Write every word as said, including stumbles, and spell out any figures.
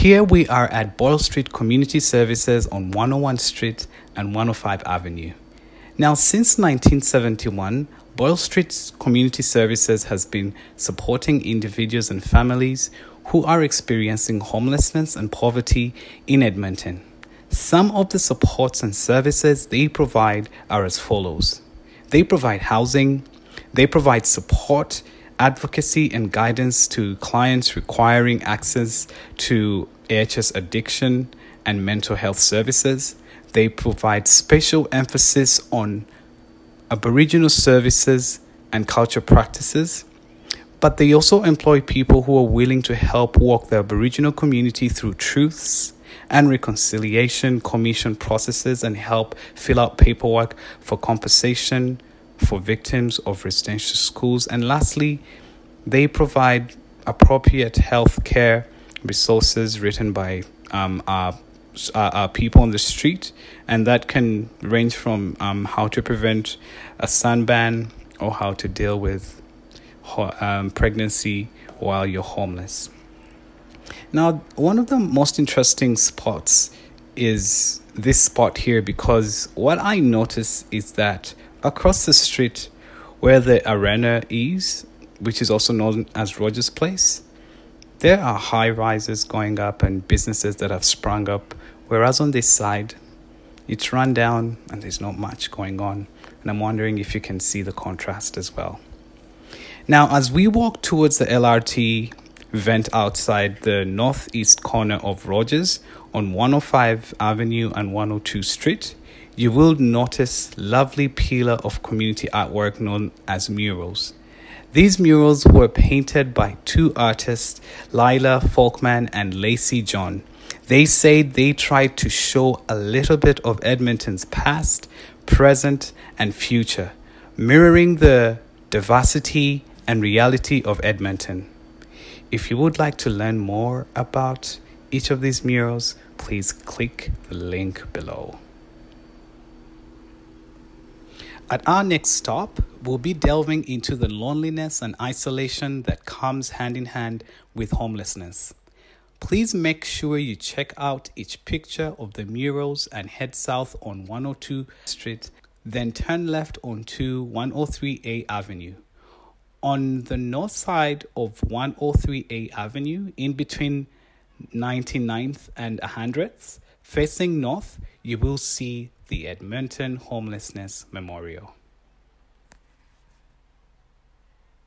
Here we are at Boyle Street Community Services on one oh one Street and one oh five Avenue. Now, since nineteen seventy-one, Boyle Street Community Services has been supporting individuals and families who are experiencing homelessness and poverty in Edmonton. Some of the supports and services they provide are as follows. They provide housing, they provide support, advocacy and guidance to clients requiring access to A H S addiction and mental health services. They provide special emphasis on Aboriginal services and culture practices, but they also employ people who are willing to help walk the Aboriginal community through truths and reconciliation commission processes and help fill out paperwork for compensation for victims of residential schools. And lastly, they provide appropriate health care resources written by um, our, our, our people on the street, and that can range from um, how to prevent a sunburn or how to deal with um, pregnancy while you're homeless. Now, one of the most interesting spots is this spot here, because what I notice is that across the street where the arena is, which is also known as Rogers Place, there are high rises going up and businesses that have sprung up, whereas on this side, it's run down and there's not much going on. And I'm wondering if you can see the contrast as well. Now, as we walk towards the L R T vent outside the northeast corner of Rogers on one oh five Avenue and one oh two Street, you will notice lovely pillar of community artwork known as murals. These murals were painted by two artists, Lila Folkman and Lacey John. They say they tried to show a little bit of Edmonton's past, present, and future, mirroring the diversity and reality of Edmonton. If you would like to learn more about each of these murals, please click the link below. At our next stop, we'll be delving into the loneliness and isolation that comes hand in hand with homelessness. Please make sure you check out each picture of the murals and head south on one oh two Street, then turn left onto one oh three A Avenue. On the north side of one oh three A Avenue, in between ninety-ninth and one hundredth, facing north, you will see the Edmonton Homelessness Memorial.